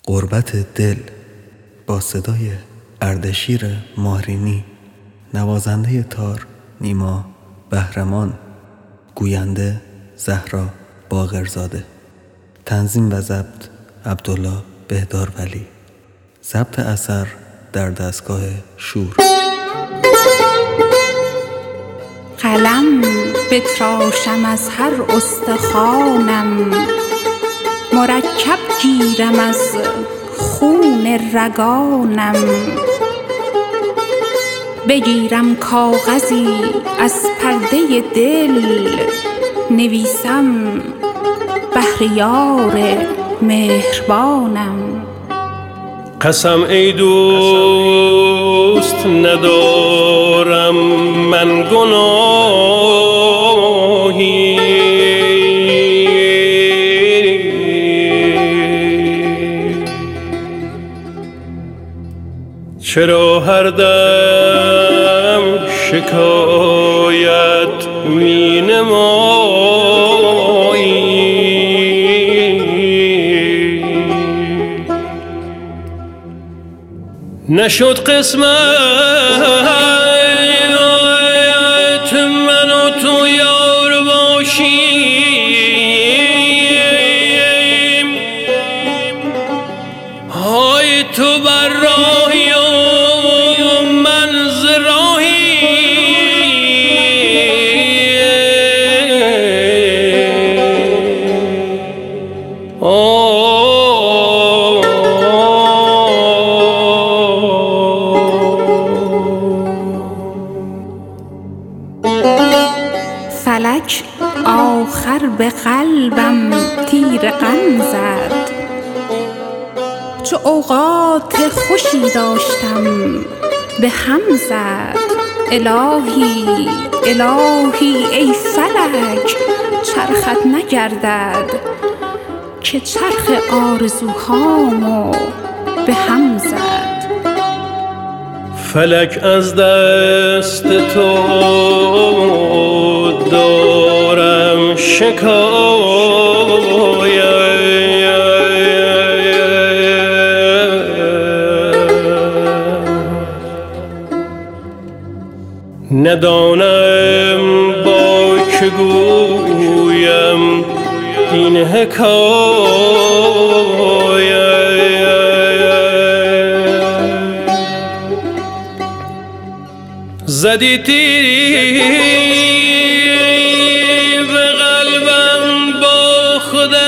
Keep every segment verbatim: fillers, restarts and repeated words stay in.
غربت دل با صدای اردشیر ماهرینی، نوازنده تار نیما بهرمان، گوینده زهرا باقرزاده، تنظیم و ضبط عبدالله بهدارولی، ضبط اثر در دستگاه شور. قلم بتراشم از هر استخوانم، مرکب گیرم از خون رگانم، بگیرم کاغذی از پرده دل، نویسم بهر یار مهربانم. قسم ای دوست ندارم من گناهی، چرا هر دم شکایت می نمایی؟ نشد قسمت من و تو یار باشیم، های تو بر راهی و من ز راهی، فلک آخر به قلبم تیر غم زد، چو اوقات خوشی داشتم به هم زد. الهی الهی ای فلک، چرخت نگردد که چرخ آرزوهامو به هم زد. فلک از دست تو دارم شکایت، ندانم با که گویم این حکایت. زدی تیری به قلبم با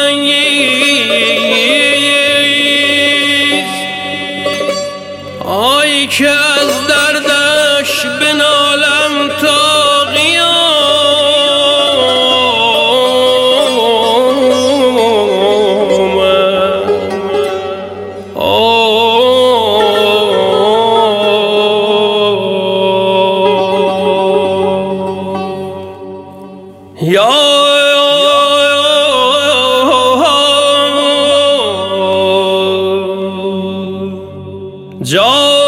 خودانگیز، آی که از دردش بنالم تا قیامت. یا جا